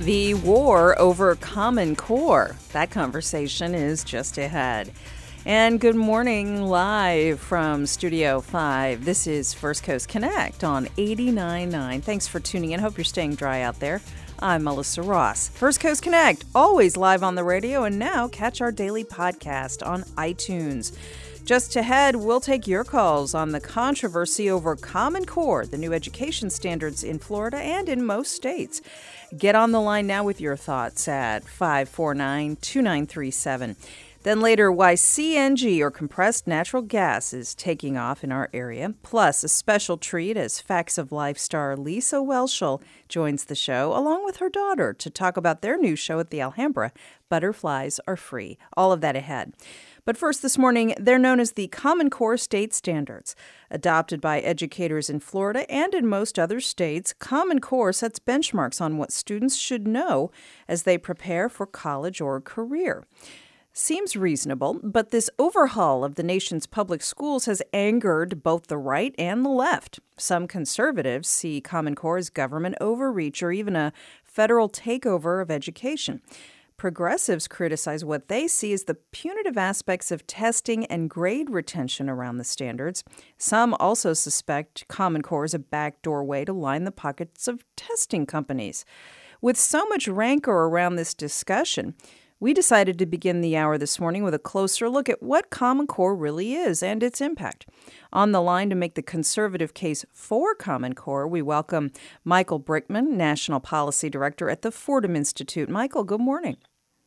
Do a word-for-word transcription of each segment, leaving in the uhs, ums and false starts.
The war over Common Core. That conversation is just ahead. And good morning, live from Studio five. This is First Coast Connect on eighty-nine point nine. Thanks for tuning in. Hope you're staying dry out there. I'm Melissa Ross. First Coast Connect, always live on the radio, and now catch our daily podcast on iTunes. Just ahead, we'll take your calls on the controversy over Common Core, the new education standards in Florida and in most states. Get on the line now with your thoughts at five four nine, two nine three seven. Then later, why C N G, or compressed natural gas, is taking off in our area. Plus, a special treat as Facts of Life star Lisa Whelchel joins the show, along with her daughter, to talk about their new show at the Alhambra, Butterflies Are Free. All of that ahead. But first this morning, they're known as the Common Core State Standards. Adopted by educators in Florida and in most other states, Common Core sets benchmarks on what students should know as they prepare for college or career. Seems reasonable, but this overhaul of the nation's public schools has angered both the right and the left. Some conservatives see Common Core as government overreach or even a federal takeover of education. Progressives criticize what they see as the punitive aspects of testing and grade retention around the standards. Some also suspect Common Core is a backdoor way to line the pockets of testing companies. With so much rancor around this discussion, we decided to begin the hour this morning with a closer look at what Common Core really is and its impact. On the line to make the conservative case for Common Core, we welcome Michael Brickman, National Policy Director at the Fordham Institute. Michael, good morning.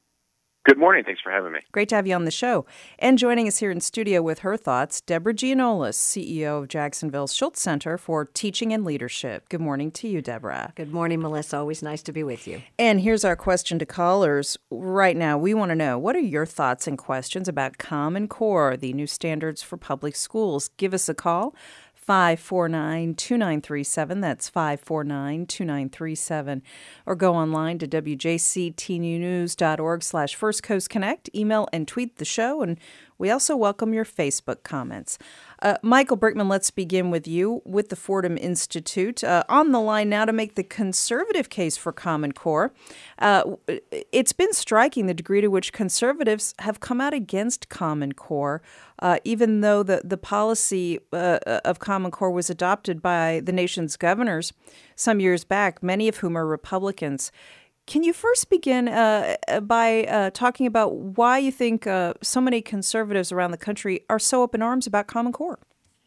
Good morning. Thanks for having me. Great to have you on the show. And joining us here in studio with her thoughts, Deborah Gianolis, C E O of Jacksonville's Schultz Center for Teaching and Leadership. Good morning to you, Deborah. Good morning, Melissa. Always nice to be with you. And here's our question to callers. Right now, we want to know, what are your thoughts and questions about Common Core, the new standards for public schools? Give us a call. five four nine, two nine three seven. That's five four nine, two nine three seven. Or go online to w j c t news dot org slash First Coast Connect. Email and tweet the show, and we also welcome your Facebook comments. Uh, Michael Brickman, let's begin with you with the Fordham Institute. Uh, on the line now to make the conservative case for Common Core. Uh, it's been striking the degree to which conservatives have come out against Common Core, uh, even though the, the policy uh, of Common Core was adopted by the nation's governors some years back, many of whom are Republicans. Can you first begin uh, by uh, talking about why you think uh, so many conservatives around the country are so up in arms about Common Core?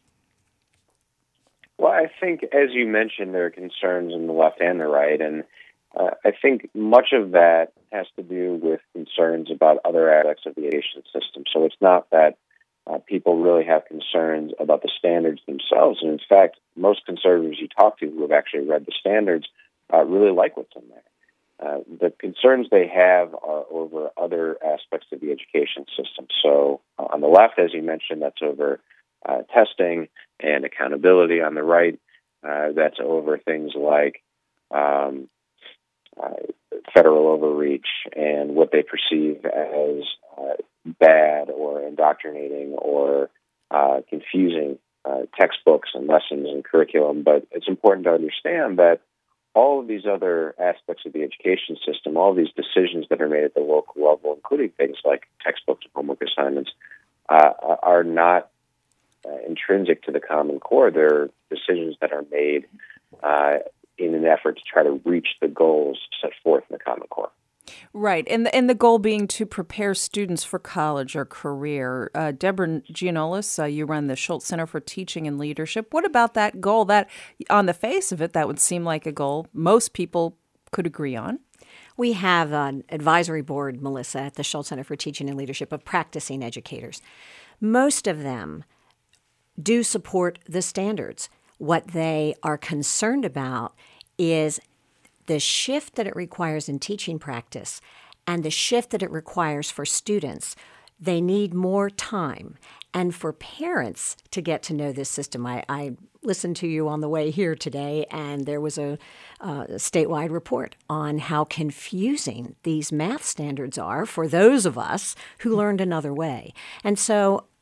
Well, I think, as you mentioned, there are concerns on the left and the right, and uh, I think much of that has to do with concerns about other aspects of the education system. So it's not that uh, people really have concerns about the standards themselves, and in fact, most conservatives you talk to who have actually read the standards uh, really like what's in there. Uh, the concerns they have are over other aspects of the education system. So uh, on the left, as you mentioned, that's over uh, testing and accountability. On the right, uh, that's over things like um, uh, federal overreach and what they perceive as uh, bad or indoctrinating or uh, confusing uh, textbooks and lessons and curriculum. But it's important to understand that all of these other aspects of the education system, all of these decisions that are made at the local level, including things like textbooks and homework assignments, uh, are not uh, intrinsic to the Common Core. They're decisions that are made uh, in an effort to try to reach the goals set forth in the Common Core. Right, and the, and the goal being to prepare students for college or career. Uh, Deborah Gianolis, uh, you run the Schultz Center for Teaching and Leadership. What about that goal? That, on the face of it, that would seem like a goal most people could agree on. We have an advisory board, Melissa, at the Schultz Center for Teaching and Leadership of practicing educators. Most of them do support the standards. What they are concerned about is the shift that it requires in teaching practice and the shift that it requires for students. They need more time. And for parents to get to know this system, I, I listened to you on the way here today, and there was a, uh, a statewide report on how confusing these math standards are for those of us who learned another way. And so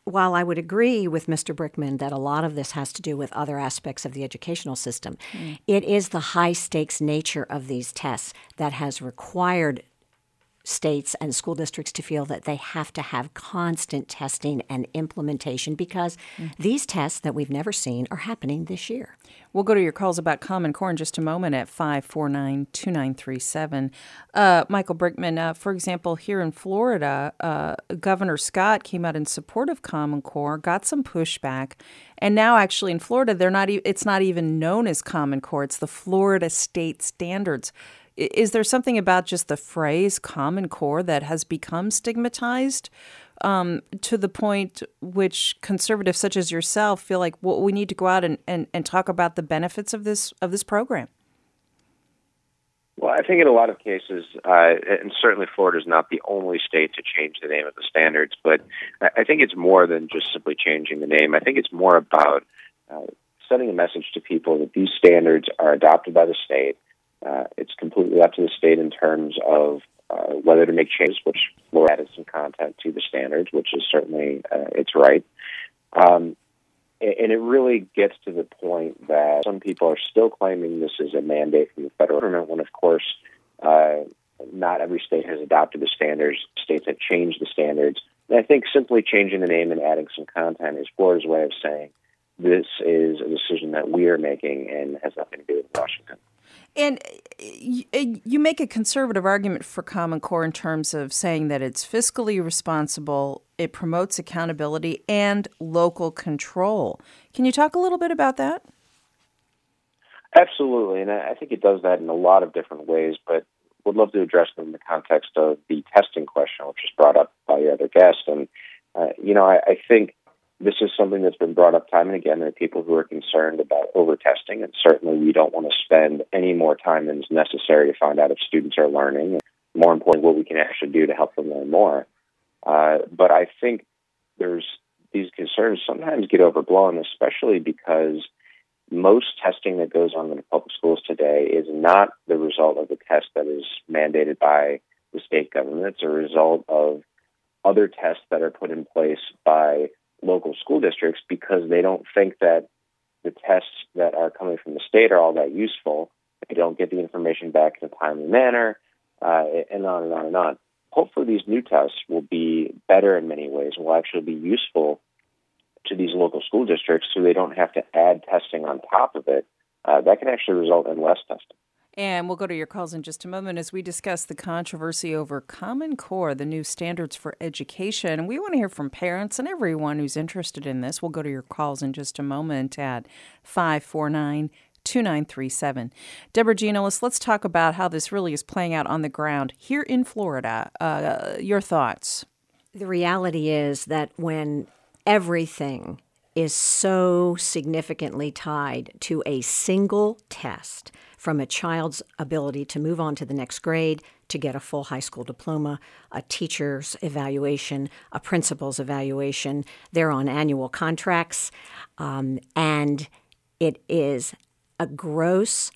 while I would agree with Mister Brickman that a lot of this has to do with other aspects of the educational system, mm. it is the high-stakes nature of these tests that has required states and school districts to feel that they have to have constant testing and implementation because mm. these tests that we've never seen are happening this year. We'll go to your calls about Common Core in just a moment at five four nine, two nine three seven. Uh, Michael Brickman, uh, for example, here in Florida, uh, Governor Scott came out in support of Common Core, got some pushback, and now actually in Florida, they're not. E- it's not even known as Common Core. It's the Florida State Standards. I- is there something about just the phrase Common Core that has become stigmatized? Um, to the point which conservatives such as yourself feel like well, we need to go out and, and, and talk about the benefits of this of this program? Well, I think in a lot of cases, uh, and certainly Florida is not the only state to change the name of the standards, but I think it's more than just simply changing the name. I think it's more about uh, sending a message to people that these standards are adopted by the state. Uh, it's completely up to the state in terms of Uh, whether to make changes, which Florida added some content to the standards, which is certainly uh, its right. Um, and it really gets to the point that some people are still claiming this is a mandate from the federal government when, of course, uh, not every state has adopted the standards. States have changed the standards. And I think simply changing the name and adding some content is Florida's way of saying this is a decision that we are making and has nothing to do with Washington. And you make a conservative argument for Common Core in terms of saying that it's fiscally responsible, it promotes accountability, and local control. Can you talk a little bit about that? Absolutely, and I think it does that in a lot of different ways, but would love to address them in the context of the testing question, which was brought up by the other guest. And, uh, you know, I, I think this is something that's been brought up time and again. There are people who are concerned about over-testing, and certainly we don't want to spend any more time than is necessary to find out if students are learning, and more importantly, what we can actually do to help them learn more. Uh, but I think there's these concerns sometimes get overblown, especially because most testing that goes on in the public schools today is not the result of a test that is mandated by the state government. It's a result of other tests that are put in place by local school districts because they don't think that the tests that are coming from the state are all that useful. They don't get the information back in a timely manner, uh, and on and on and on. Hopefully these new tests will be better in many ways and will actually be useful to these local school districts so they don't have to add testing on top of it. Uh, that can actually result in less testing. And we'll go to your calls in just a moment as we discuss the controversy over Common Core, the new standards for education. And we want to hear from parents and everyone who's interested in this. We'll go to your calls in just a moment at five four nine, two nine three seven. Deborah Gianoulis, let's talk about how this really is playing out on the ground here in Florida. Uh, your thoughts? The reality is that when everything is so significantly tied to a single test, from a child's ability to move on to the next grade, to get a full high school diploma, a teacher's evaluation, a principal's evaluation. They're on annual contracts, um, and it is a gross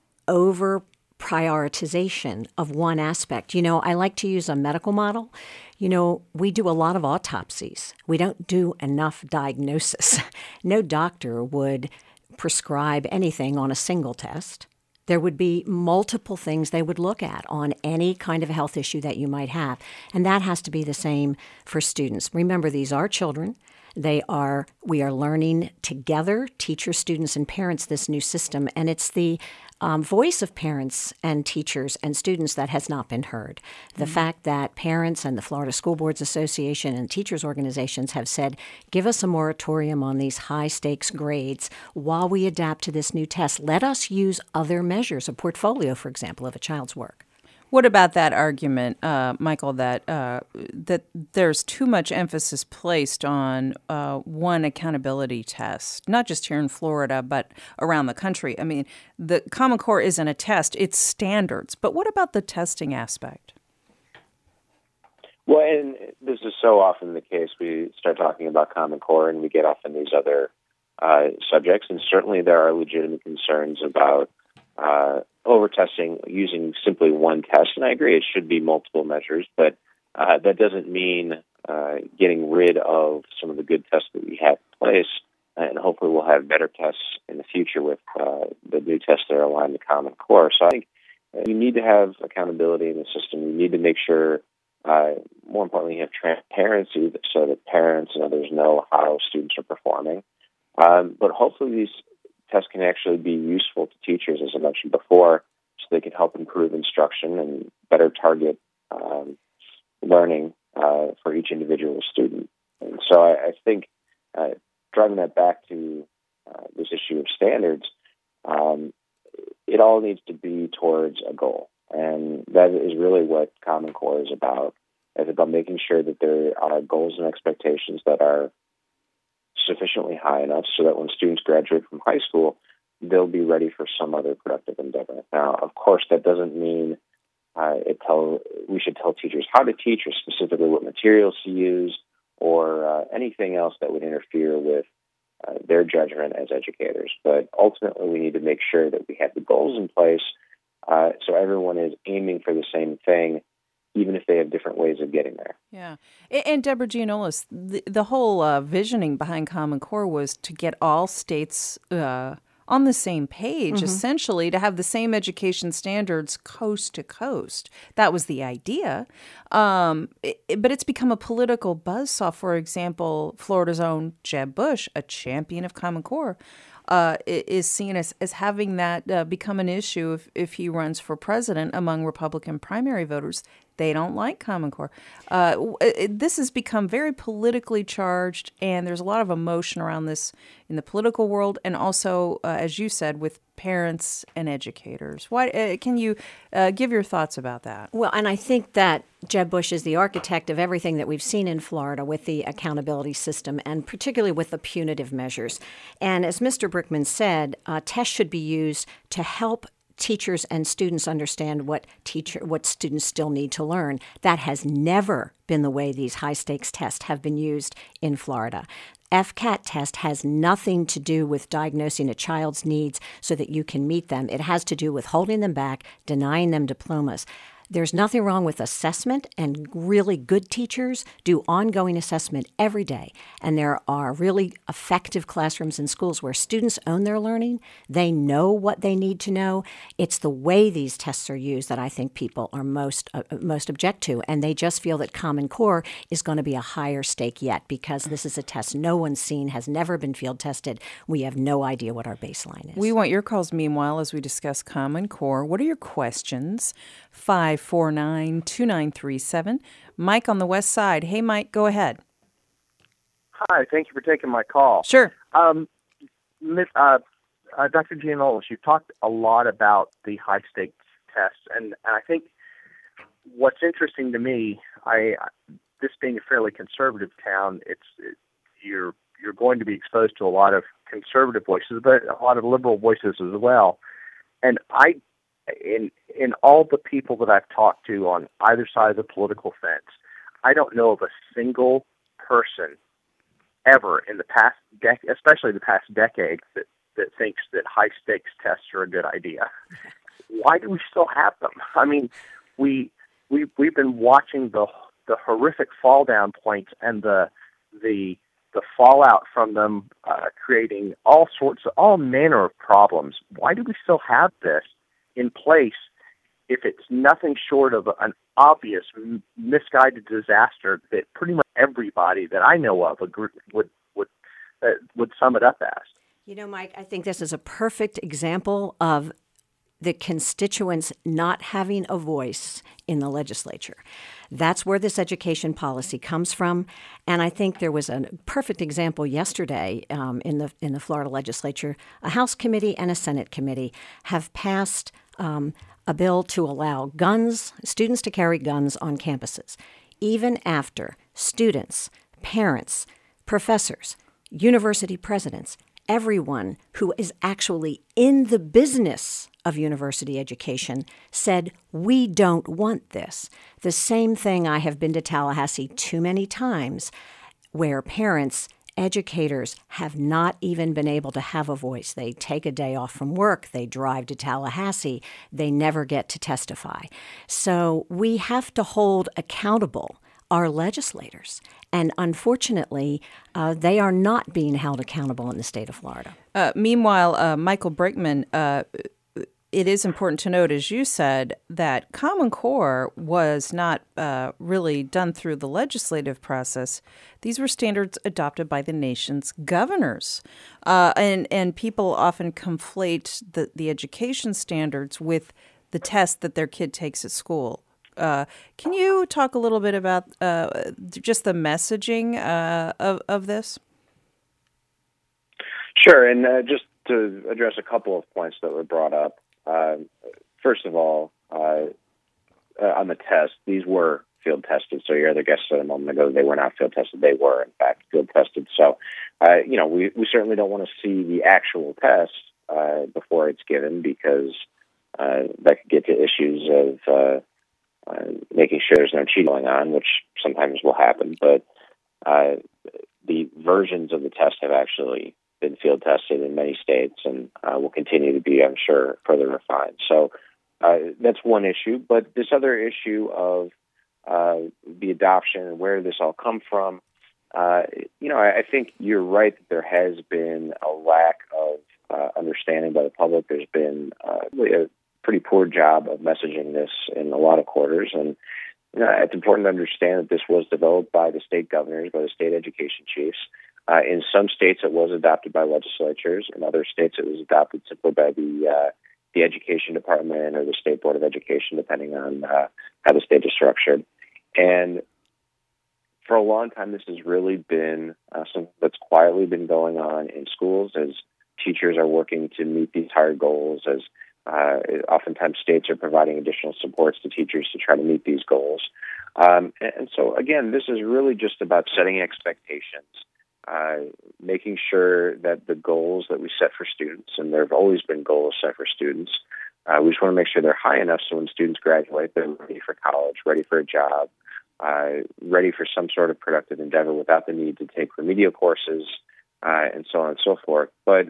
over prioritization of one aspect. You know, I like to use a medical model. You know, we do a lot of autopsies. We don't do enough diagnosis. No doctor would prescribe anything on a single test. There would be multiple things they would look at on any kind of health issue that you might have. And that has to be the same for students. Remember, these are children. They are, we are learning together, teachers, students, and parents, this new system. And it's the um, voice of parents and teachers and students that has not been heard. The mm-hmm. fact that parents and the Florida School Boards Association and teachers organizations have said, give us a moratorium on these high-stakes grades while we adapt to this new test. Let us use other measures, a portfolio, for example, of a child's work. What about that argument, uh, Michael, that uh, that there's too much emphasis placed on uh, one accountability test, not just here in Florida, but around the country? I mean, the Common Core isn't a test, it's standards. But what about the testing aspect? Well, and this is so often the case. We start talking about Common Core and we get off on these other uh, subjects, and certainly there are legitimate concerns about uh, over-testing using simply one test, and I agree it should be multiple measures, but uh, that doesn't mean uh, getting rid of some of the good tests that we have in place, and hopefully we'll have better tests in the future with uh, the new tests that are aligned to Common Core. So I think you need to have accountability in the system. You need to make sure, uh, more importantly, you have transparency so that parents and others know how students are performing. Um, but hopefully these tests can actually be useful to teachers, as I mentioned before, so they can help improve instruction and better target um, learning uh, for each individual student. And so I, I think uh, driving that back to uh, this issue of standards, um, it all needs to be towards a goal. And that is really what Common Core is about. It's about making sure that there are goals and expectations that are sufficiently high enough so that when students graduate from high school, they'll be ready for some other productive endeavor. Now, of course, that doesn't mean uh, it tell we should tell teachers how to teach or specifically what materials to use or uh, anything else that would interfere with uh, their judgment as educators. But ultimately, we need to make sure that we have the goals in place uh, so everyone is aiming for the same thing, even if they have different ways of getting there. Yeah. And Deborah Giannoulis, the, the whole uh, visioning behind Common Core was to get all states uh, on the same page, mm-hmm. essentially, to have the same education standards coast to coast. That was the idea. Um, it, but it's become a political buzzsaw. For example, Florida's own Jeb Bush, a champion of Common Core, Uh, is seen as, as having that uh, become an issue if, if he runs for president among Republican primary voters. They don't like Common Core. Uh, it, this has become very politically charged, and there's a lot of emotion around this in the political world, and also, uh, as you said, with parents and educators. Why uh, can you uh, give your thoughts about that? Well, and I think that Jeb Bush is the architect of everything that we've seen in Florida with the accountability system, and particularly with the punitive measures. And as Mister Brickman said, uh, tests should be used to help teachers and students understand what teacher what students still need to learn. That has never been the way these high-stakes tests have been used in Florida. F CAT test has nothing to do with diagnosing a child's needs so that you can meet them. It has to do with holding them back, denying them diplomas. There's nothing wrong with assessment, and really good teachers do ongoing assessment every day. And there are really effective classrooms in schools where students own their learning. They know what they need to know. It's the way these tests are used that I think people are most uh, most object to. And they just feel that Common Core is going to be a higher stake yet because this is a test no one's seen, has never been field tested. We have no idea what our baseline is. We want your calls, meanwhile, as we discuss Common Core. What are your questions? five four nine, two nine three seven. Mike on the west side. Hey, Mike, go ahead. Hi, thank you for taking my call. Sure. Um, uh, uh, Doctor Giannoulis, you talked a lot about the high-stakes tests, and, and I think what's interesting to me, I this being a fairly conservative town, it's it, you're you're going to be exposed to a lot of conservative voices, but a lot of liberal voices as well. And I In in all the people that I've talked to on either side of the political fence, I don't know of a single person ever in the past decade, especially the past decade, that, that thinks that high stakes tests are a good idea. Why do we still have them? I mean, we we we've been watching the the horrific fall down points and the the the fallout from them, uh, creating all sorts of all manner of problems. Why do we still have this in place if it's nothing short of an obvious misguided disaster that pretty much everybody that I know of would would would, uh, would sum it up as? You know, Mike, I think this is a perfect example of the constituents not having a voice in the legislature. That's where this education policy comes from, and I think there was a perfect example yesterday um, in the in the Florida legislature. A House committee and a Senate committee have passed um, a bill to allow guns, students to carry guns on campuses, even after students, parents, professors, university presidents, everyone who is actually in the business of university education said, we don't want this. The same thing, I have been to Tallahassee too many times, where parents, educators have not even been able to have a voice. They take a day off from work, they drive to Tallahassee, they never get to testify. So we have to hold accountable are legislators. And unfortunately, uh, they are not being held accountable in the state of Florida. Uh, meanwhile, uh, Michael Brinkman, uh, it is important to note, as you said, that Common Core was not uh, really done through the legislative process. These were standards adopted by the nation's governors. Uh, and, and people often conflate the, the education standards with the test that their kid takes at school. Uh, can you talk a little bit about uh, just the messaging uh, of, of this? Sure, and uh, just to address a couple of points that were brought up. Uh, first of all, uh, uh, on the test, these were field tested. So your other guest said a moment ago they were not field tested. They were, in fact, field tested. So, uh, you know, we, we certainly don't want to see the actual test uh, before it's given, because uh, that could get to issues of uh, uh, making sure there's no cheating going on, which sometimes will happen. But uh, the versions of the test have actually been field tested in many states, and uh, will continue to be, I'm sure, further refined. So uh, that's one issue. But this other issue of uh, the adoption and where this all come from, uh, you know, I, I think you're right that there has been a lack of uh, understanding by the public. There's been uh, really a pretty poor job of messaging this in a lot of quarters, and you know, it's important to understand that this was developed by the state governors, by the state education chiefs. Uh, in some states, it was adopted by legislatures. In other states, it was adopted simply by the uh, the education department or the state board of education, depending on uh, how the state is structured. And for a long time, this has really been uh, something that's quietly been going on in schools as teachers are working to meet these hard goals, as uh, oftentimes states are providing additional supports to teachers to try to meet these goals. Um, and, and so, again, this is really just about setting expectations. Uh, making sure that the goals that we set for students, and there have always been goals set for students, uh, we just want to make sure they're high enough so when students graduate, they're ready for college, ready for a job, uh, ready for some sort of productive endeavor without the need to take remedial courses, uh, and so on and so forth. But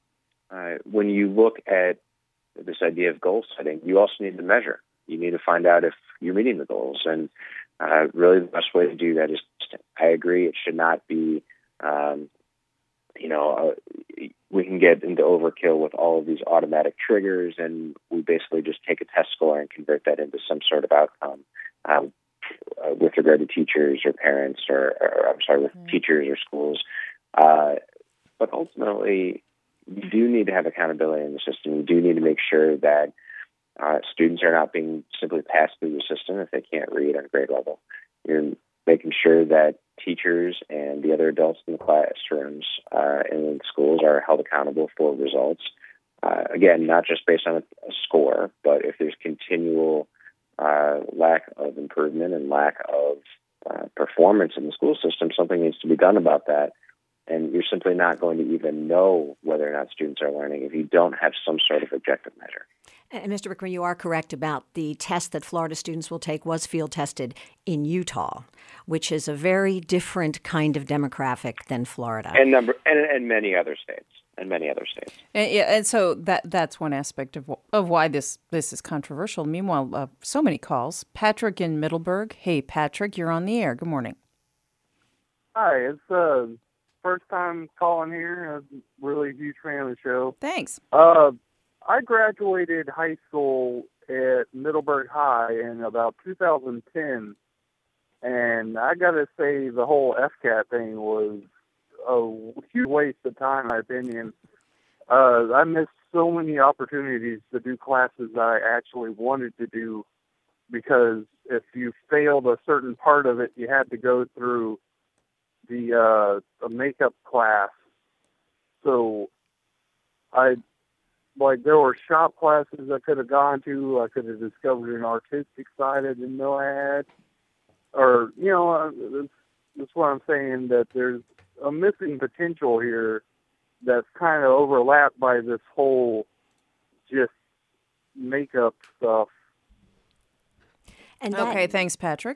uh, when you look at this idea of goal setting, you also need to measure. You need to find out if you're meeting the goals. And uh, really the best way to do that is, I agree, it should not be Um, you know, uh, we can get into overkill with all of these automatic triggers, and we basically just take a test score and convert that into some sort of outcome um, uh, with regard to teachers or parents, or, or I'm sorry, with mm-hmm. teachers or schools. Uh, but ultimately, you do need to have accountability in the system. You do need to make sure that uh, students are not being simply passed through the system if they can't read on grade level. You're making sure that teachers and the other adults in the classrooms uh, and in schools are held accountable for results. Uh, again, not just based on a, a score, but if there's continual uh, lack of improvement and lack of uh, performance in the school system, something needs to be done about that. And you're simply not going to even know whether or not students are learning if you don't have some sort of objective measure. And Mister Brickman, you are correct about the test that Florida students will take was field tested in Utah, which is a very different kind of demographic than Florida. And number and, and many other states. And many other states. And, yeah, and so that that's one aspect of of why this, this is controversial. Meanwhile, uh, so many calls. Patrick in Middleburg. Hey, Patrick, you're on the air. Good morning. Hi, it's uh first time calling here. I'm really a huge fan of the show. Thanks. Uh, I graduated high school at Middleburg High in about two thousand ten, and I got to say the whole F C A T thing was a huge waste of time, in my opinion. Uh, I missed so many opportunities to do classes that I actually wanted to do, because if you failed a certain part of it, you had to go through the uh, a makeup class. So I, like, there were shop classes I could have gone to. I could have discovered an artistic side I didn't know I had. Or, you know, uh, that's, that's what I'm saying, that there's a missing potential here that's kind of overlapped by this whole just makeup stuff. And that, okay, thanks, Patrick.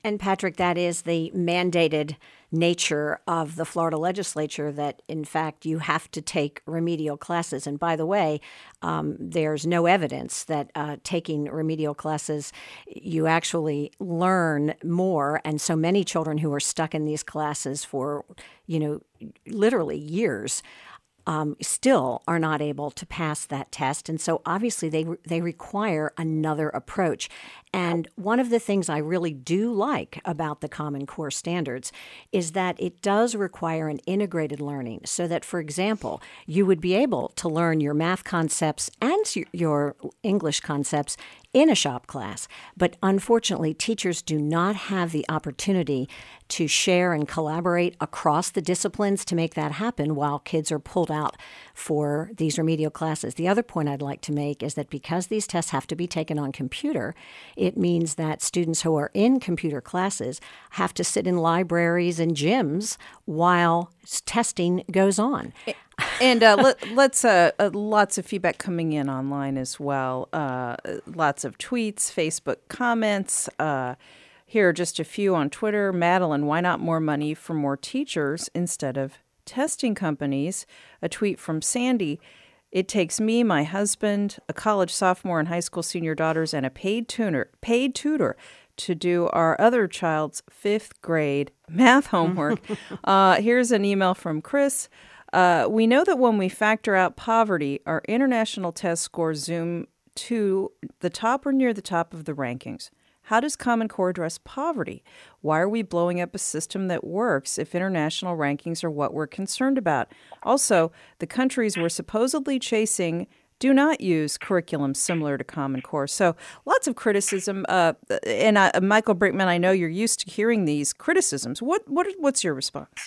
And Patrick, that is the mandated nature of the Florida legislature, that in fact you have to take remedial classes. And by the way, um, there's no evidence that uh, taking remedial classes, you actually learn more. And so many children who are stuck in these classes for, you know, literally years, Um, still are not able to pass that test. And so obviously they they require another approach. And one of the things I really do like about the Common Core standards is that it does require an integrated learning, so that, for example, you would be able to learn your math concepts and your English concepts in a shop class. But unfortunately, teachers do not have the opportunity to share and collaborate across the disciplines to make that happen while kids are pulled out for these remedial classes. The other point I'd like to make is that because these tests have to be taken on computer, it means that students who are in computer classes have to sit in libraries and gyms while testing goes on. And uh, let, let's uh, uh, lots of feedback coming in online as well. Uh, lots of tweets, Facebook comments. Uh, here are just a few on Twitter. Madeline, why not more money for more teachers instead of testing companies? A tweet from Sandy. It takes me, my husband, a college sophomore and high school senior daughters, and a paid tutor, paid tutor to do our other child's fifth grade math homework. uh, here's an email from Chris. Uh, we know that when we factor out poverty, our international test scores zoom to the top or near the top of the rankings. How does Common Core address poverty? Why are we blowing up a system that works if international rankings are what we're concerned about? Also, the countries we're supposedly chasing do not use curriculum similar to Common Core. So lots of criticism. Uh, and uh, Michael Brinkman, I know you're used to hearing these criticisms. What what what's your response?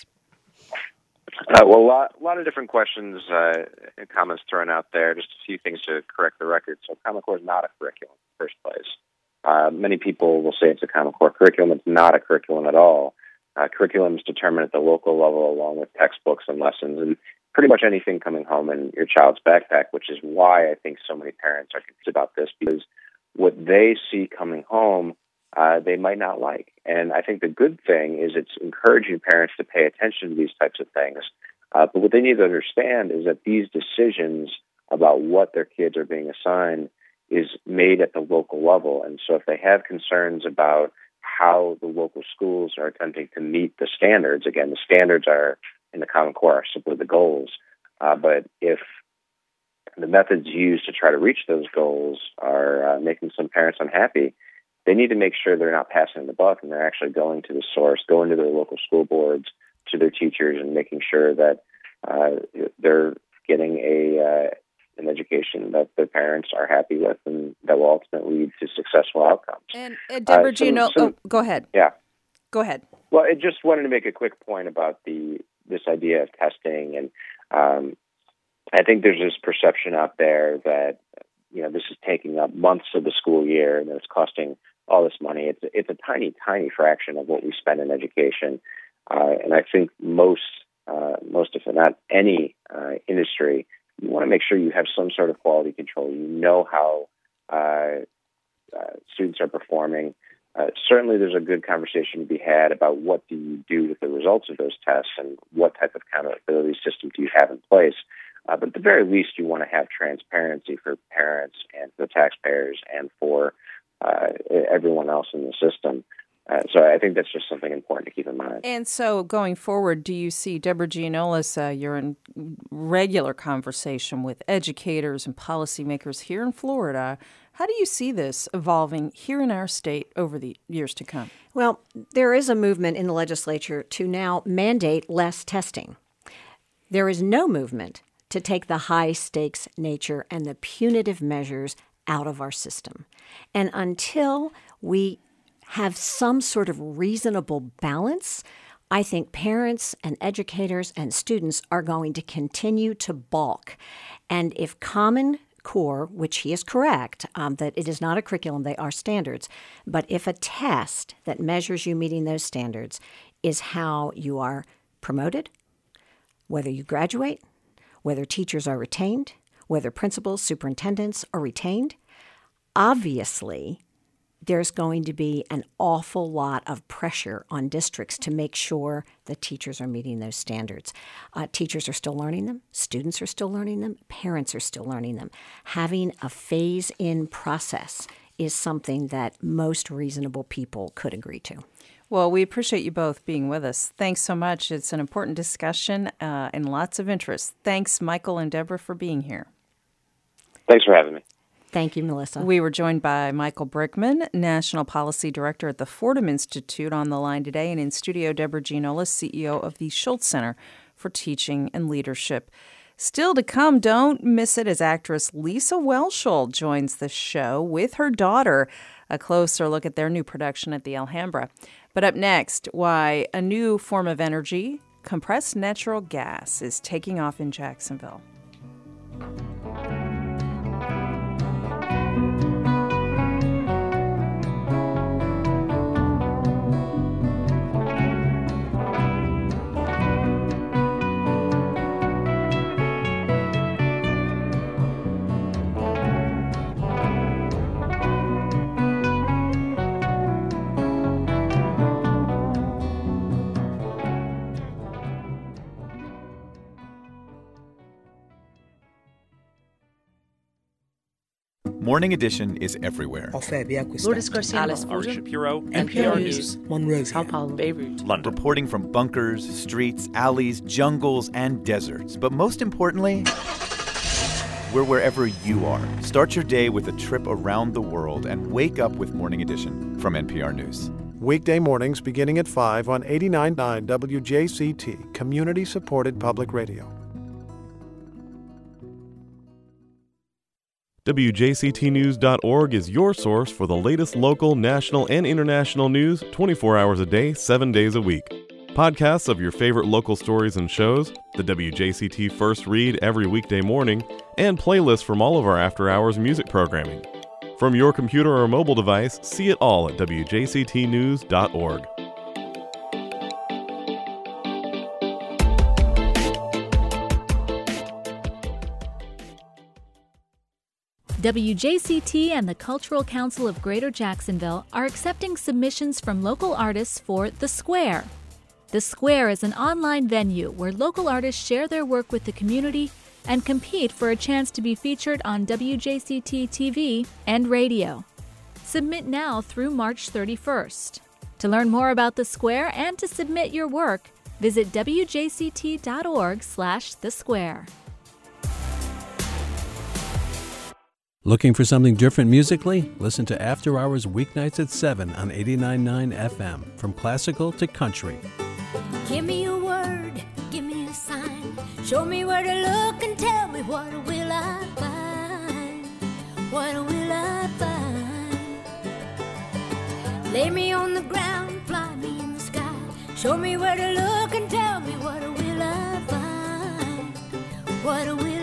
Uh, well, a lot, a lot of different questions uh, and comments thrown out there. Just a few things to correct the record. So Common Core is not a curriculum in the first place. Uh, many people will say it's a Common Core curriculum. It's not a curriculum at all. Uh, curriculum is determined at the local level along with textbooks and lessons and pretty much anything coming home in your child's backpack, which is why I think so many parents are confused about this, because what they see coming home, uh, they might not like. And I think the good thing is it's encouraging parents to pay attention to these types of things. Uh, but what they need to understand is that these decisions about what their kids are being assigned is made at the local level. And so if they have concerns about how the local schools are attempting to meet the standards, again, the standards are in the Common Core are simply the goals. Uh, but if the methods used to try to reach those goals are uh, making some parents unhappy, they need to make sure they're not passing the buck and they're actually going to the source, going to their local school boards, to their teachers, and making sure that uh, they're getting a uh, an education that their parents are happy with and that will ultimately lead to successful outcomes. And uh, Deborah, uh, do you know? some, oh, go ahead. Yeah. Go ahead. Well, I just wanted to make a quick point about the this idea of testing, and um, I think there's this perception out there that you know this is taking up months of the school year and it's costing all this money. It's it's a tiny, tiny fraction of what we spend in education, uh, and I think most uh, most if not any uh, industry, you want to make sure you have some sort of quality control. You know how uh, uh, students are performing. Uh, certainly, there's a good conversation to be had about what do you do with the results of those tests and what type of accountability system do you have in place. Uh, but at the very least, you want to have transparency for parents and for the taxpayers and for uh, everyone else in the system. Uh, so I think that's just something important to keep in mind. And so going forward, do you see, Deborah Giannoulis, uh, you're in regular conversation with educators and policymakers here in Florida. How do you see this evolving here in our state over the years to come? Well, there is a movement in the legislature to now mandate less testing. There is no movement to take the high-stakes nature and the punitive measures out of our system. And until we have some sort of reasonable balance, I think parents and educators and students are going to continue to balk. And if Common Core, which he is correct, um, that it is not a curriculum, they are standards, but if a test that measures you meeting those standards is how you are promoted, whether you graduate, whether teachers are retained, whether principals, superintendents are retained, obviously there's going to be an awful lot of pressure on districts to make sure that teachers are meeting those standards. Uh, teachers are still learning them. Students are still learning them. Parents are still learning them. Having a phase-in process is something that most reasonable people could agree to. Well, we appreciate you both being with us. Thanks so much. It's an important discussion uh, and lots of interest. Thanks, Michael and Deborah, for being here. Thanks for having me. Thank you, Melissa. We were joined by Michael Brickman, National Policy Director at the Fordham Institute, on the line today, and in studio, Deborah Gianola, C E O of the Schultz Center for Teaching and Leadership. Still to come, don't miss it, as actress Lisa Whelchel joins the show with her daughter. A closer look at their new production at the Alhambra. But up next, why a new form of energy, compressed natural gas, is taking off in Jacksonville. Morning Edition is everywhere. Lourdes Garcia, Ari Shapiro, N P R News, Monrovia, Sao Paulo, Beirut, London. Reporting from bunkers, streets, alleys, jungles, and deserts. But most importantly, we're wherever you are. Start your day with a trip around the world and wake up with Morning Edition from N P R News. Weekday mornings beginning at five on eighty-nine point nine W J C T, community-supported public radio. W J C T news dot org is your source for the latest local, national, and international news twenty-four hours a day, seven days a week. Podcasts of your favorite local stories and shows, the W J C T First Read every weekday morning, and playlists from all of our after-hours music programming. From your computer or mobile device, see it all at W J C T news dot org. W J C T and the Cultural Council of Greater Jacksonville are accepting submissions from local artists for The Square. The Square is an online venue where local artists share their work with the community and compete for a chance to be featured on W J C T T V and radio. Submit now through March thirty-first. To learn more about The Square and to submit your work, visit W J C T dot org slash The Square. Looking for something different musically? Listen to After Hours weeknights at seven on eighty-nine point nine F M, from classical to country. Give me a word, give me a sign. Show me where to look and tell me what will I find. What will I find? Lay me on the ground, fly me in the sky. Show me where to look and tell me what will I find. What will I find?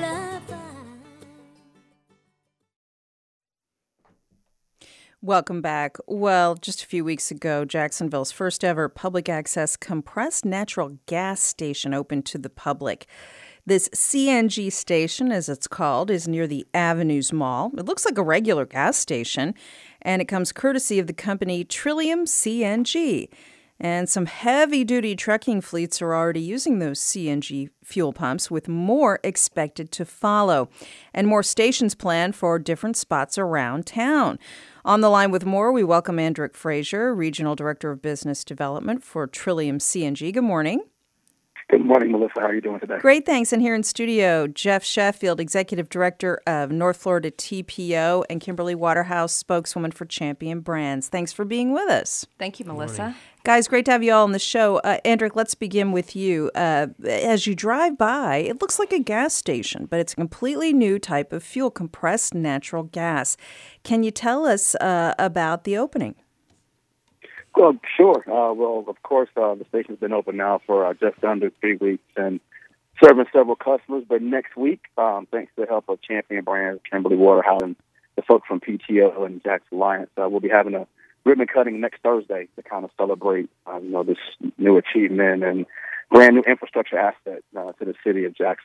Welcome back. Well, just a few weeks ago, Jacksonville's first ever public access compressed natural gas station opened to the public. This C N G station, as it's called, is near the Avenues Mall. It looks like a regular gas station, and it comes courtesy of the company Trillium C N G. And some heavy-duty trucking fleets are already using those C N G fuel pumps, with more expected to follow, and more stations planned for different spots around town. On the line with more, we welcome Andrick Frazier, Regional Director of Business Development for Trillium C N G. Good morning. Good morning, Melissa. How are you doing today? Great, thanks. And here in studio, Jeff Sheffield, Executive Director of North Florida T P O, and Kimberly Waterhouse, spokeswoman for Champion Brands. Thanks for being with us. Thank you, Melissa. Guys, great to have you all on the show. Uh, Andrick, let's begin with you. Uh, as you drive by, it looks like a gas station, but it's a completely new type of fuel, compressed natural gas. Can you tell us uh, about the opening? Well, sure. Uh, well, of course, uh, the station's been open now for uh, just under three weeks and serving several customers. But next week, um, thanks to the help of Champion Brands, Kimberly Waterhouse, and the folks from P T O and Jack's Alliance, uh, we'll be having a ribbon cutting next Thursday to kind of celebrate, uh, you know, this new achievement and brand new infrastructure asset uh, to the city of Jacksonville.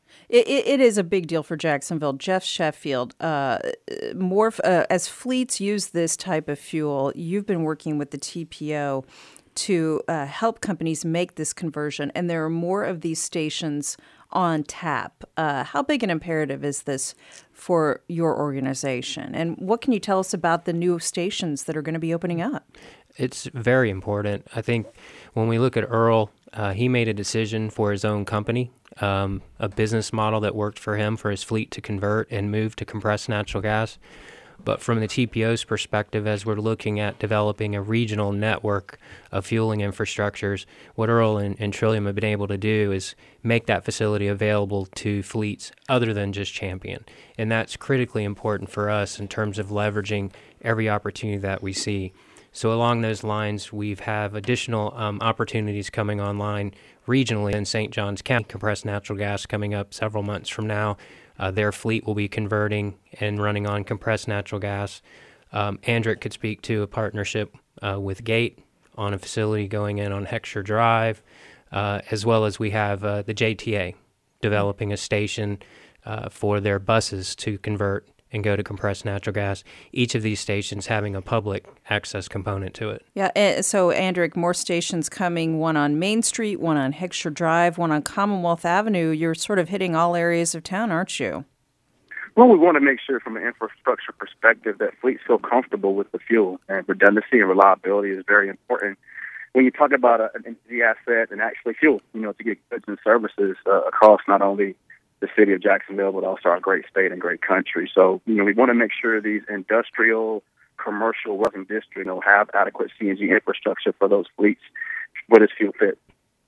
It, it, it is a big deal for Jacksonville. Jeff Sheffield, uh, more uh, as fleets use this type of fuel, you've been working with the T P O to uh, help companies make this conversion, and there are more of these stations on tap. Uh, how big an imperative is this for your organization? And what can you tell us about the new stations that are going to be opening up? It's very important. I think when we look at Earl, uh, he made a decision for his own company, um, a business model that worked for him for his fleet to convert and move to compressed natural gas. But from the T P O's perspective, as we're looking at developing a regional network of fueling infrastructures, what Earl and, and Trillium have been able to do is make that facility available to fleets other than just Champion. And that's critically important for us in terms of leveraging every opportunity that we see. So along those lines, we have additional um, opportunities coming online regionally in Saint Johns County, compressed natural gas coming up several months from now. Uh, their fleet will be converting and running on compressed natural gas. Um, Andrick could speak to a partnership uh, with Gate on a facility going in on Heckscher Drive, uh, as well as we have uh, the J T A developing a station uh, for their buses to convert and go to compressed natural gas, each of these stations having a public access component to it. Yeah, so Andrick, more stations coming, one on Main Street, one on Heckscher Drive, one on Commonwealth Avenue. You're sort of hitting all areas of town, aren't you? Well, we want to make sure from an infrastructure perspective that fleets feel comfortable with the fuel, and redundancy and reliability is very important. When you talk about a, an energy asset and actually fuel, you know, to get goods and services uh, across not only the city of Jacksonville, but also our great state and great country. So, you know, we want to make sure these industrial, commercial, working districts, you know, have adequate C N G infrastructure for those fleets where this fuel fits.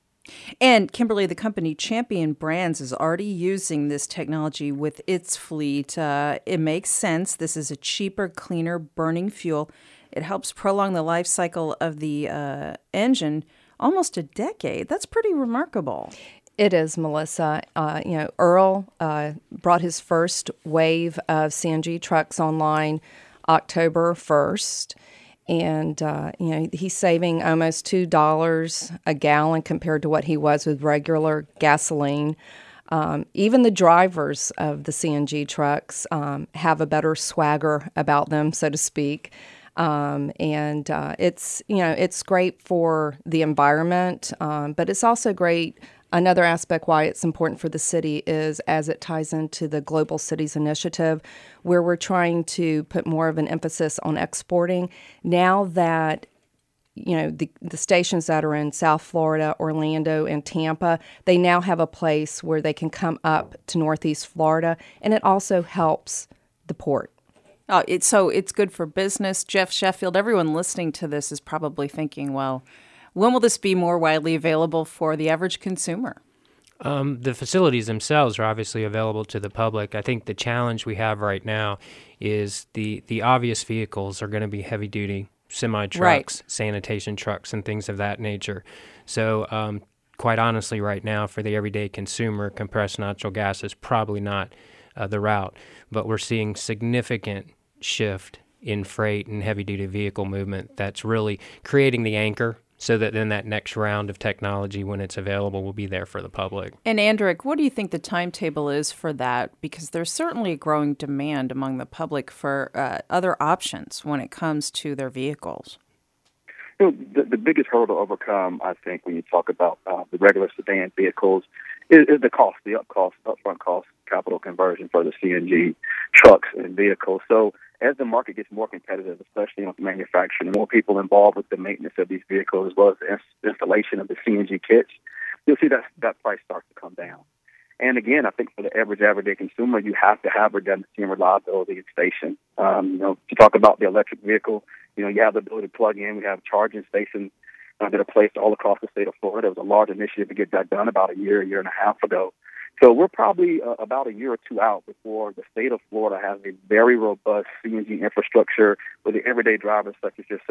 And Kimberly, the company Champion Brands is already using this technology with its fleet. Uh, it makes sense. This is a cheaper, cleaner burning fuel. It helps prolong the life cycle of the uh, engine almost a decade. That's pretty remarkable. It is, Melissa. Uh, you know, Earl uh, brought his first wave of C N G trucks online October first. And, uh, you know, he's saving almost two dollars a gallon compared to what he was with regular gasoline. Um, even the drivers of the C N G trucks um, have a better swagger about them, so to speak. Um, and uh, it's, you know, it's great for the environment, um, but it's also great. Another aspect why it's important for the city is as it ties into the Global Cities Initiative, where we're trying to put more of an emphasis on exporting. Now that, you know, the, the stations that are in South Florida, Orlando, and Tampa, they now have a place where they can come up to Northeast Florida, and it also helps the port. Oh, it's so it's good for business. Jeff Sheffield, everyone listening to this is probably thinking, well, when will this be more widely available for the average consumer? Um, the facilities themselves are obviously available to the public. I think the challenge we have right now is the, the obvious vehicles are going to be heavy-duty semi-trucks, right. sanitation trucks, and things of that nature. So um, quite honestly, right now, for the everyday consumer, compressed natural gas is probably not uh, the route. But we're seeing significant shift in freight and heavy-duty vehicle movement that's really creating the anchor so that then that next round of technology, when it's available, will be there for the public. And Andrick, what do you think the timetable is for that? Because there's certainly a growing demand among the public for uh, other options when it comes to their vehicles. You know, the, the biggest hurdle to overcome, I think, when you talk about uh, the regular sedan vehicles is, is the cost, the up cost, upfront cost, capital conversion for the C N G trucks and vehicles. So as the market gets more competitive, especially on manufacturing, more people involved with the maintenance of these vehicles as well as the ins- installation of the C N G kits, you'll see that that price starts to come down. And again, I think for the average everyday consumer, you have to have redundancy and reliability in station. Um, you know, to talk about the electric vehicle, you know, you have the ability to plug in. We have charging stations uh, that are placed all across the state of Florida. It was a large initiative to get that done about a year, a year and a half ago. So we're probably uh, about a year or two out before the state of Florida has a very robust C N G infrastructure where the everyday drivers such as yourself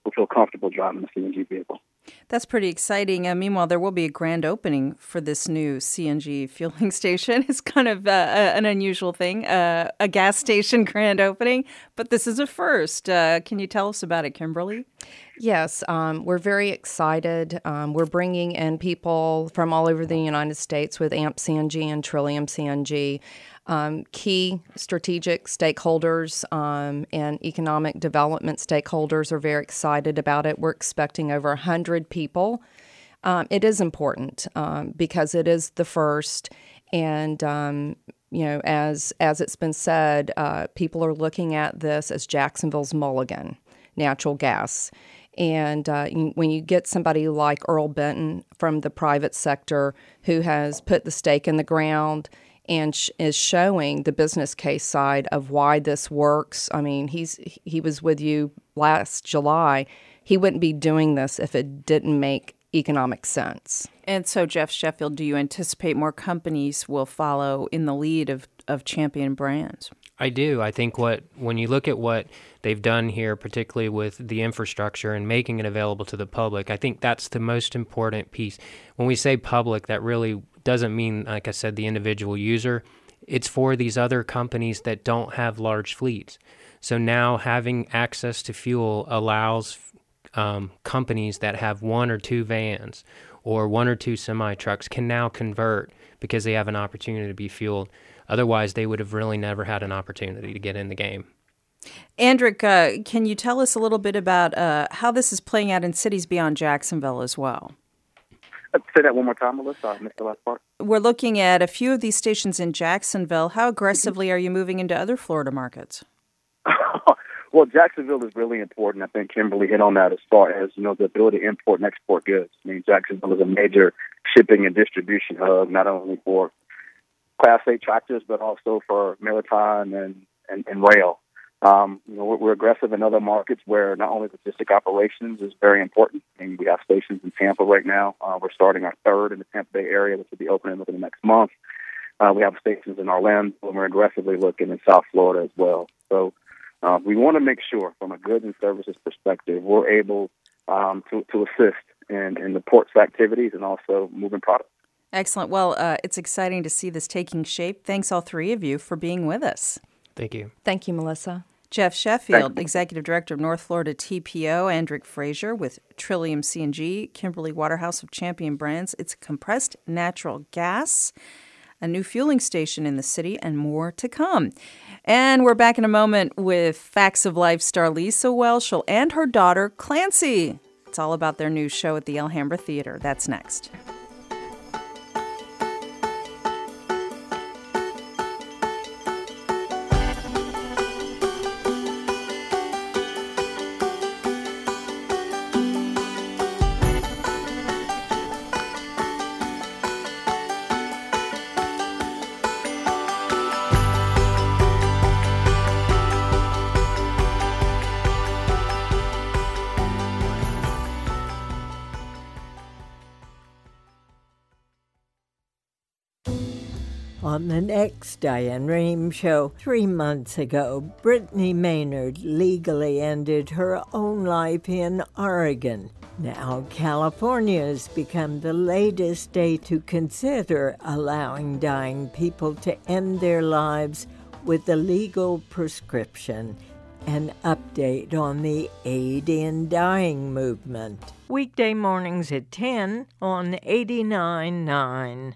will feel comfortable driving a C N G vehicle. That's pretty exciting. Uh, meanwhile, there will be a grand opening for this new C N G fueling station. It's kind of uh, an unusual thing, uh, a gas station grand opening, but this is a first. Uh, can you tell us about it, Kimberly? Yes, um, we're very excited. Um, we're bringing in people from all over the United States with A M P C N G and Trillium C N G. Um, key strategic stakeholders um, and economic development stakeholders are very excited about it. We're expecting over one hundred people. Um, it is important um, because it is the first, and um, you know, as as it's been said, uh, people are looking at this as Jacksonville's Mulligan, natural gas. And uh, when you get somebody like Earl Benton from the private sector who has put the stake in the ground and sh- is showing the business case side of why this works. I mean, he's he was with you last July. He wouldn't be doing this if it didn't make economic sense. And so, Jeff Sheffield, do you anticipate more companies will follow in the lead of, of Champion Brands? I do. I think what when you look at what they've done here, particularly with the infrastructure and making it available to the public, I think that's the most important piece. When we say public, that really doesn't mean, like I said, the individual user. It's for these other companies that don't have large fleets. So now having access to fuel allows um, companies that have one or two vans or one or two semi-trucks can now convert because they have an opportunity to be fueled. Otherwise, they would have really never had an opportunity to get in the game. Andrick, uh, can you tell us a little bit about uh, how this is playing out in cities beyond Jacksonville as well? Say that one more time, Melissa. I missed the last part. We're looking at a few of these stations in Jacksonville. How aggressively are you moving into other Florida markets? Well, Jacksonville is really important. I think Kimberly hit on that as far as, you know, the ability to import and export goods. I mean, Jacksonville is a major shipping and distribution hub, not only for Class eight tractors, but also for maritime and, and, and rail. Um, you know, we're, we're aggressive in other markets where not only logistic operations is very important. I mean, we have stations in Tampa right now. Uh, we're starting our third in the Tampa Bay area, which will be opening within the next month. Uh, we have stations in Orlando, and we're aggressively looking in South Florida as well. So uh, we want to make sure, from a goods and services perspective, we're able um, to, to assist in, in the port's activities and also moving products. Excellent. Well, uh, it's exciting to see this taking shape. Thanks, all three of you, for being with us. Thank you. Thank you, Melissa. Jeff Sheffield, Executive Director of North Florida T P O, Andrick Frazier with Trillium C N G, Kimberly Waterhouse of Champion Brands. It's compressed natural gas, a new fueling station in the city, and more to come. And we're back in a moment with Facts of Life star Lisa Whelchel and her daughter, Clancy. It's all about their new show at the Alhambra Theater. That's next. On the next Diane Rehm show, three months ago, Brittany Maynard legally ended her own life in Oregon. Now, California has become the latest state to consider allowing dying people to end their lives with a legal prescription. An update on the Aid in Dying movement. Weekday mornings at ten on eighty-nine point nine.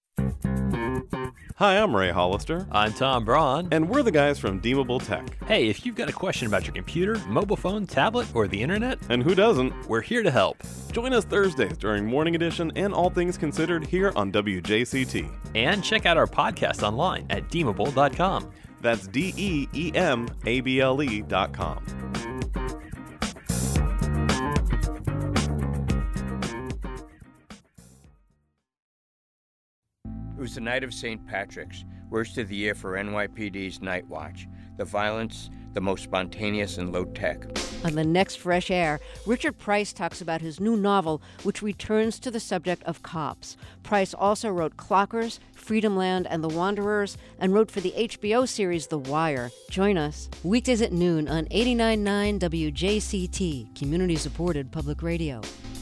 Hi, I'm Ray Hollister. I'm Tom Braun. And we're the guys from Deemable Tech. Hey, if you've got a question about your computer, mobile phone, tablet, or the internet, and who doesn't, we're here to help. Join us Thursdays during Morning Edition and All Things Considered here on W J C T. And check out our podcast online at deemable dot com. That's D E E M A B L E dot com. It was the night of Saint Patrick's, worst of the year for N Y P D's Night Watch. The violence, the most spontaneous and low-tech. On the next Fresh Air, Richard Price talks about his new novel, which returns to the subject of cops. Price also wrote Clockers, Freedomland, and The Wanderers, and wrote for the H B O series The Wire. Join us weekdays at noon on eighty-nine point nine W J C T, community-supported public radio.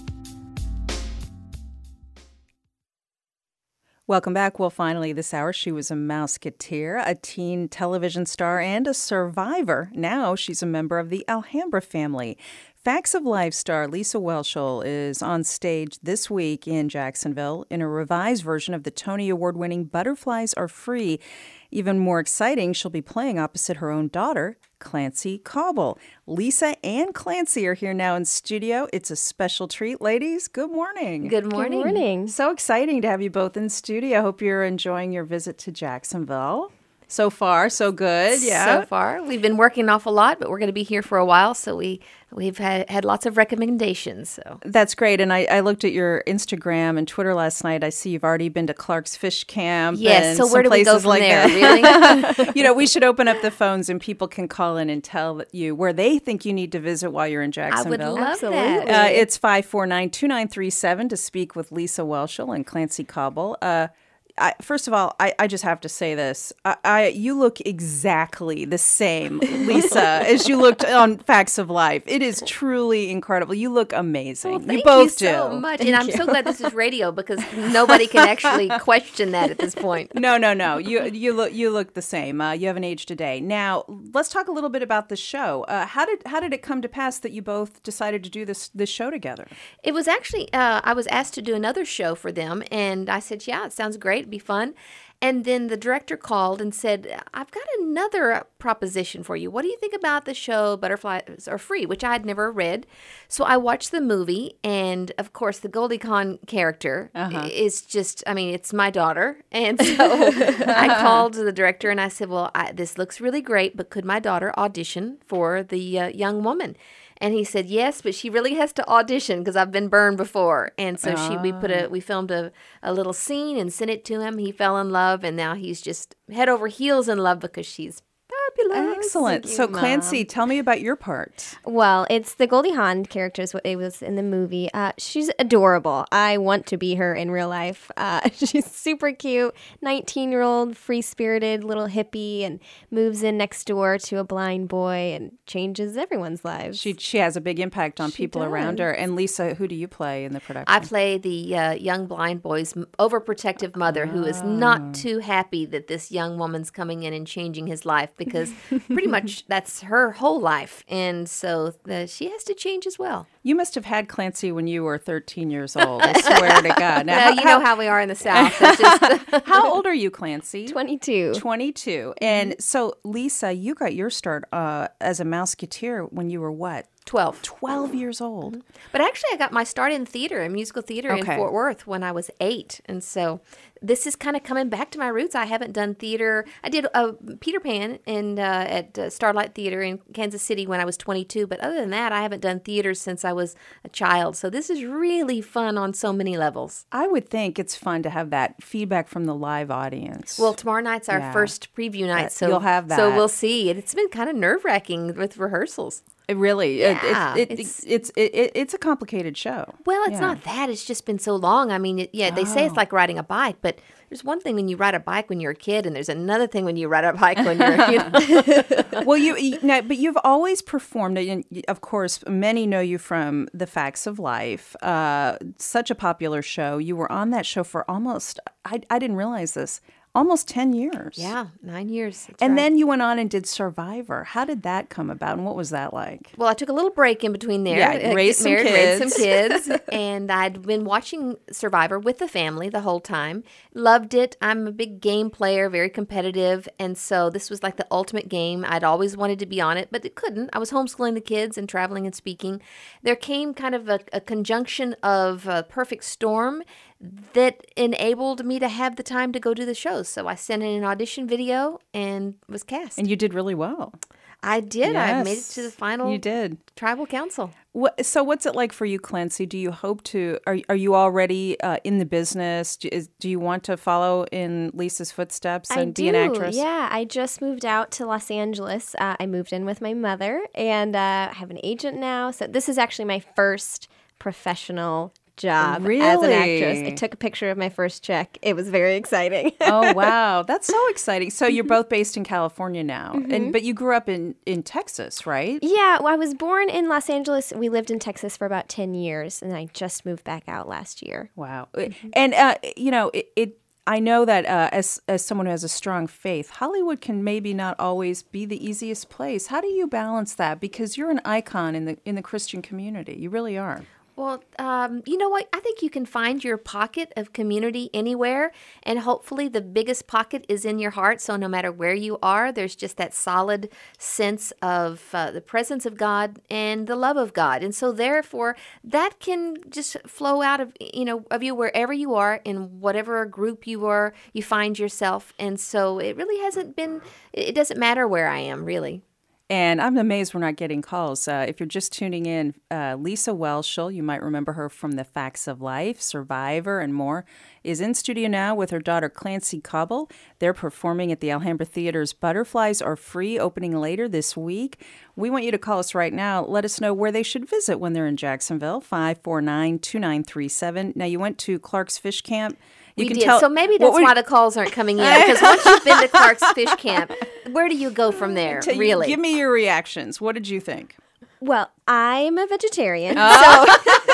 Welcome back. Well, finally, this hour, she was a Mouseketeer, a teen television star, and a survivor. Now she's a member of the Alhambra family. Facts of Life star Lisa Whelchel is on stage this week in Jacksonville in a revised version of the Tony Award-winning Butterflies Are Free. Even more exciting, she'll be playing opposite her own daughter, Clancy Cauble. Lisa and Clancy are here now in studio. It's a special treat, ladies. Good morning. Good morning. Good morning. So exciting to have you both in studio. Hope you're enjoying your visit to Jacksonville. So far, so good. Yeah. So far, we've been working an awful lot, but we're going to be here for a while, so we we've had had lots of recommendations. So that's great. And I, I looked at your Instagram and Twitter last night. I see you've already been to Clark's Fish Camp. Yes. And so where do we go from like there? That. Really? You know, we should open up the phones and people can call in and tell you where they think you need to visit while you're in Jacksonville. I would love that. Uh, it's five four nine, two nine three seven to speak with Lisa Whelchel and Clancy Cauble. Uh, I, first of all, I, I just have to say this. I, I you look exactly the same, Lisa, as you looked on Facts of Life. It is truly incredible. You look amazing. Well, thank you both you do. so much. Thank and I'm you. so glad this is radio because nobody can actually question that at this point. No, no, no. You you look you look the same. Uh, you haven't aged a day. Now, let's talk a little bit about the show. Uh, how did how did it come to pass that you both decided to do this this show together? It was actually, uh, I was asked to do another show for them, and I said, yeah, it sounds great. It'd be fun. And then the director called and said, I've got another proposition for you. What do you think about the show Butterflies Are Free, which I had never read? So I watched the movie, and of course, the Goldie Hawn character uh-huh. is just, I mean, it's my daughter. And so I called the director and I said, well, I, this looks really great, but could my daughter audition for the uh, young woman? And he said, yes, but she really has to audition because I've been burned before. And so she, we put a, we filmed a, a little scene and sent it to him. He fell in love, and now he's just head over heels in love because she's fabulous. Excellent. So, Clancy, Mom. tell me about your part. Well, it's the Goldie Hawn character is what it was in the movie. Uh, she's adorable. I want to be her in real life. Uh, she's super cute, nineteen-year-old, free-spirited little hippie, and moves in next door to a blind boy and changes everyone's lives. She she has a big impact on She people does. around her. And Lisa, who do you play in the production? I play the uh, young blind boy's overprotective mother who is not too happy that this young woman's coming in and changing his life because pretty much that's her whole life. And so the, she has to change as well. You must have had Clancy when you were thirteen years old. I swear to God. Now, well, you know how we are in the South. It's just how old are you, Clancy? twenty-two. twenty-two. And so, Lisa, you got your start uh, as a Mouseketeer when you were what? twelve. twelve years old. But actually, I got my start in theater, in musical theater Okay. in Fort Worth when I was eight. And so this is kind of coming back to my roots. I haven't done theater. I did uh, Peter Pan in, uh, at uh, Starlight Theater in Kansas City when I was twenty-two. But other than that, I haven't done theater since I was a child. So this is really fun on so many levels. I would think it's fun to have that feedback from the live audience. Well, tomorrow night's our Yeah. first preview night. That- So you'll have So that. we'll see. And it's been kind of nerve-wracking with rehearsals. It really, it- Yeah, it, it, it's- it's it's it, it's a complicated show. Well, it's Yeah. not that. It's just been so long. I mean, it, yeah, they say it's Oh. like riding a bike, but there's one thing when you ride a bike when you're a kid, and there's another thing when you ride a bike when you're a kid. Well, you, you now, but you've always performed. And of course, many know you from The Facts of Life. Uh, such a popular show. You were on that show for almost. I I didn't realize this. Almost ten years. Yeah, nine years. That's and right. then you went on and did Survivor. How did that come about, and what was that like? Well, I took a little break in between there. Yeah, Uh, raised get some married, raised some kids. kids, and I'd been watching Survivor with the family the whole time. Loved it. I'm a big game player, very competitive, and so this was like the ultimate game. I'd always wanted to be on it, but it couldn't. I was homeschooling the kids and traveling and speaking. There came kind of a, a conjunction of a perfect storm that enabled me to have the time to go do the shows. So I sent in an audition video and was cast. And you did really well. I did. Yes, I made it to the final. You did. Tribal council. What, so what's it like for you, Clancy? Do you hope to, are, are you already uh, in the business? Do, is, do you want to follow in Lisa's footsteps and I be do. an actress? Yeah, I just moved out to Los Angeles. Uh, I moved in with my mother, and uh, I have an agent now. So this is actually my first professional job really? as an actress. I took a picture of my first check. It was very exciting. Oh, wow. That's so exciting. So you're both based in California now, Mm-hmm. and but you grew up in, in Texas, right? Yeah, well, I was born in Los Angeles. We lived in Texas for about ten years, and I just moved back out last year. Wow. And, uh, you know, it, it I know that uh, as as someone who has a strong faith, Hollywood can maybe not always be the easiest place. How do you balance that? Because you're an icon in the in the Christian community. You really are. Well, um, you know what? I think you can find your pocket of community anywhere, and hopefully the biggest pocket is in your heart. So no matter where you are, there's just that solid sense of uh, the presence of God and the love of God. And so therefore, that can just flow out of, you know, of you wherever you are, in whatever group you are, you find yourself. And so it really hasn't been, it doesn't matter where I am, really. And I'm amazed we're not getting calls. Uh, if you're just tuning in, uh, Lisa Whelchel, you might remember her from The Facts of Life, Survivor, and more, is in studio now with her daughter Clancy Cobble. They're performing at the Alhambra Theater's Butterflies Are Free, opening later this week. We want you to call us right now. Let us know where they should visit when they're in Jacksonville, five four nine, two nine three seven. Now, you went to Clark's Fish Camp. You we can did. Tell, so maybe that's why the calls aren't coming in. Because once you've been to Clark's Fish Camp, where do you go from there, Tell you- really? Give me your reactions. What did you think? Well, I'm a vegetarian, Oh.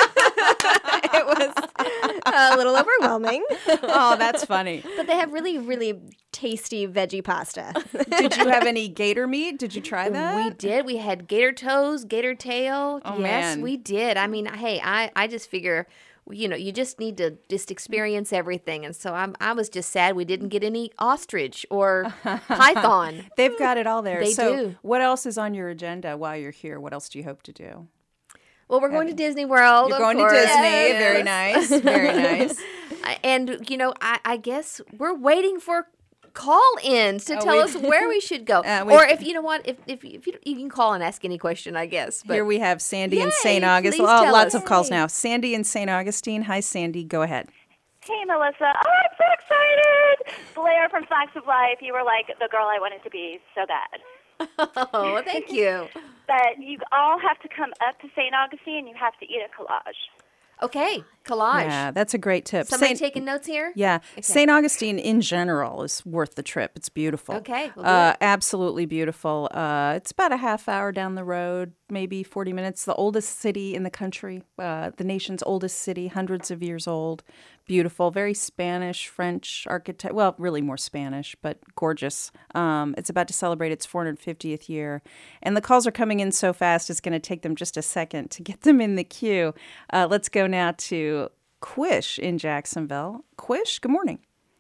so it was a little overwhelming. Oh, that's funny. But they have really, really tasty veggie pasta. Did you have any gator meat? Did you try that? We did. We had gator toes, gator tail. Oh, yes, man. we did. I mean, hey, I, I just figure, you know, you just need to just experience everything. And so I'm, I was just sad we didn't get any ostrich or python. They've got it all there. They so do. What else is on your agenda while you're here? What else do you hope to do? Well, we're going to Disney World. You're of going to course. Disney. Yes. Very nice. Very nice. And, you know, I, I guess we're waiting for call-ins to Oh, tell we- us where we should go. Uh, we- or if, you know what, if, if, if you, you can call and ask any question, I guess. But Here we have Sandy in Yay, Saint Augustine. please Oh, tell lots us. of calls now. Sandy in Saint Augustine. Hi, Sandy. Go ahead. Hey, Melissa. Oh, I'm so excited. Blair from Facts of Life. You were like the girl I wanted to be. So bad. Oh, thank you. But you all have to come up to Saint Augustine. You have to eat a collage. Okay, collage. Yeah, that's a great tip. Somebody Saint- taking notes here? Yeah. Okay. Saint Augustine in general is worth the trip. It's beautiful. Okay, we'll do Uh, it. absolutely beautiful. Uh, it's about a half hour down the road, maybe forty minutes. The oldest city in the country, uh, the nation's oldest city, hundreds of years old. Beautiful, very Spanish, French architect. Well, really more Spanish, but gorgeous. Um, it's about to celebrate its four hundred fiftieth year. And the calls are coming in so fast, it's going to take them just a second to get them in the queue. Uh, let's go now to Quish in Jacksonville. Quish, good morning.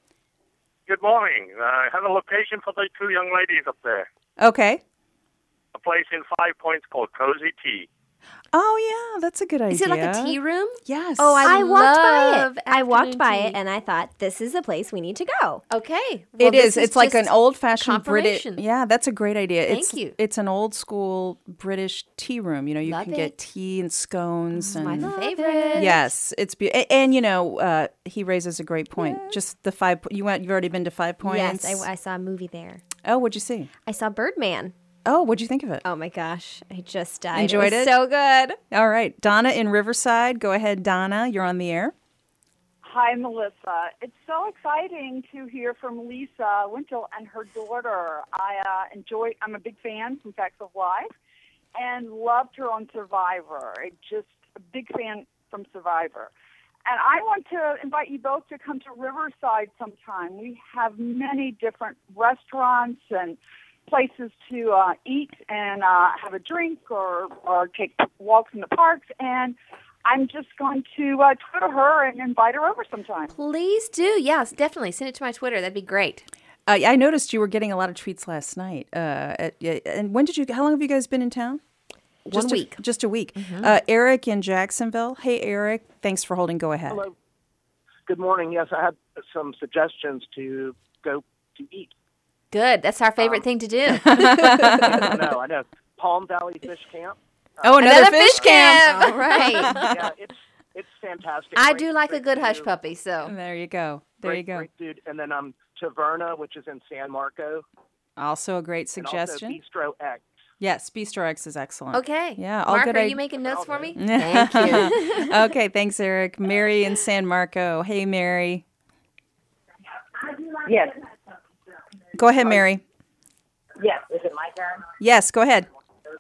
Good morning. Uh, I have a location for the two young ladies up there. Okay. A place in Five Points called Cozy Tea. Oh, yeah, that's a good idea. Is it like a tea room? Yes. Oh, I, I walked by love it. I walked afternoon by tea. it, and I thought, this is the place we need to go. Okay. It Well, is. this It's like an just old-fashioned British. confirmation. Yeah, that's a great idea. Thank it's, you. It's an old-school British tea room. You know, you Love can it. get tea and scones. My and favorite. Yes, it's beautiful. And, and, you know, uh, he raises a great point. Just the five. You went. You've already been to Five Points. Yes, I, I saw a movie there. Oh, what'd you see? I saw Birdman. Oh, what'd you think of it? Oh my gosh, I just died. Enjoyed it? it? Was So good. All right, Donna in Riverside. Go ahead, Donna. You're on the air. Hi, Melissa. It's so exciting to hear from Lisa Winchell and her daughter. I uh, enjoy. I'm a big fan from Facts of Life, and loved her on Survivor. I just a big fan from Survivor. And I want to invite you both to come to Riverside sometime. We have many different restaurants and places to uh, eat and uh, have a drink or, or take walks in the parks. And I'm just going to uh, Twitter her and invite her over sometime. Please do. Yes, definitely. Send it to my Twitter. That'd be great. Uh, I noticed you were getting a lot of tweets last night. Uh, at, and when did you? How long have you guys been in town? One Just week. A, just a week. Mhm. Uh, Eric in Jacksonville. Hey, Eric. Thanks for holding. Go ahead. Hello. Good morning. Yes, I had some suggestions to go to eat. Good. That's our favorite um, thing to do. I know. I know. Palm Valley Fish Camp. Uh, oh, another, another fish, fish camp. camp. All right. Yeah, it's it's fantastic. I great, do like a good food. hush puppy. So there you go. There great, you go. Great food. And then um, Taverna, which is in San Marco. Also a great suggestion. And also Bistro X. Yes, Bistro X is excellent. Okay. Yeah. All Mark, good are I- you making notes for me? Thank you. Okay, thanks, Eric. Mary in San Marco. Hey, Mary. Yes. Go ahead, Mary. Yes. Is it my turn? Yes, go ahead.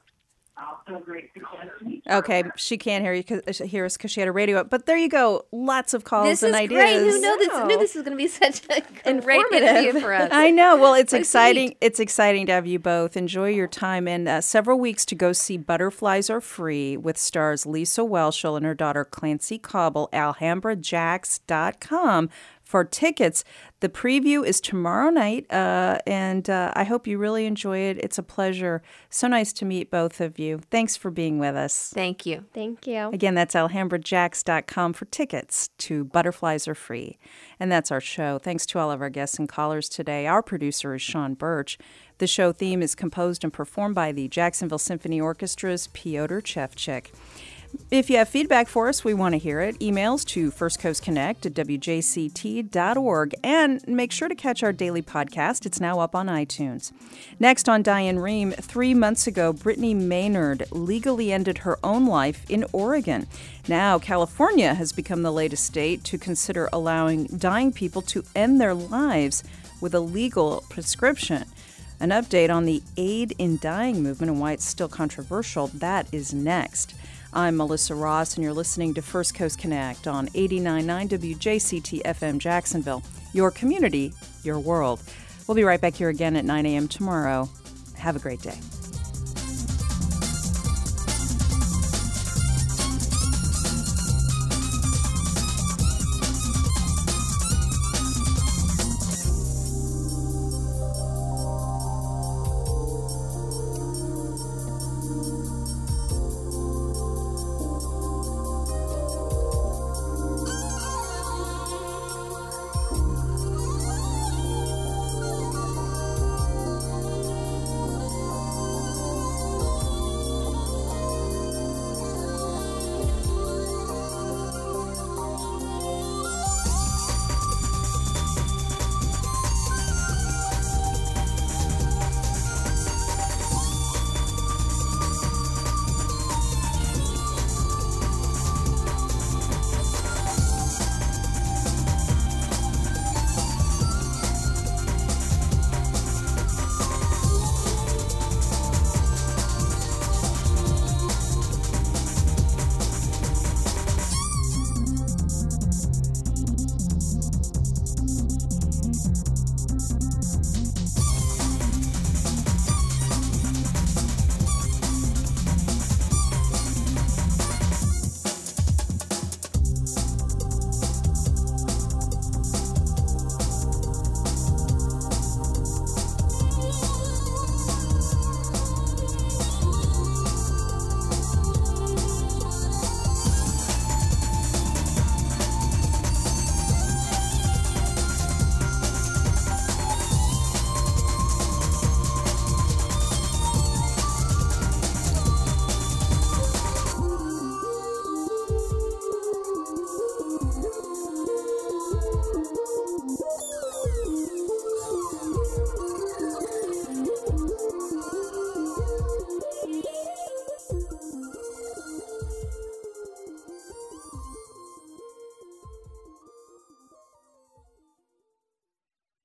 Okay, she can't hear you cause, hear us because she had a radio up. But there you go. Lots of calls this and is ideas. Great. Who knew this? Knew this was going to be such a great interview for us? I know. Well, it's So exciting. sweet. It's exciting to have you both. Enjoy your time and uh, several weeks to go see Butterflies Are Free with stars Lisa Welshel and her daughter Clancy Cobble. Alhambra Jacks dot com for tickets. The preview is tomorrow night, uh, and uh, I hope you really enjoy it. It's a pleasure. So nice to meet both of you. Thanks for being with us. Thank you. Thank you. Again, that's Alhambra Jacks dot com for tickets to Butterflies Are Free. And that's our show. Thanks to all of our guests and callers today. Our producer is Sean Birch. The show theme is composed and performed by the Jacksonville Symphony Orchestra's Piotr Chevchik. If you have feedback for us, we want to hear it. Emails to First Coast Connect at W J C T dot org. And make sure to catch our daily podcast. It's now up on iTunes. Next on Diane Rehm, three months ago, Brittany Maynard legally ended her own life in Oregon. Now, California has become the latest state to consider allowing dying people to end their lives with a legal prescription. An update on the Aid in Dying movement and why it's still controversial, that is next. I'm Melissa Ross, and you're listening to First Coast Connect on eighty-nine point nine W J C T F M Jacksonville, your community, your world. We'll be right back here again at nine a.m. tomorrow. Have a great day.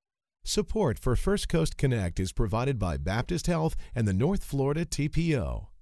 Support for First Coast Connect is provided by Baptist Health and the North Florida T P O.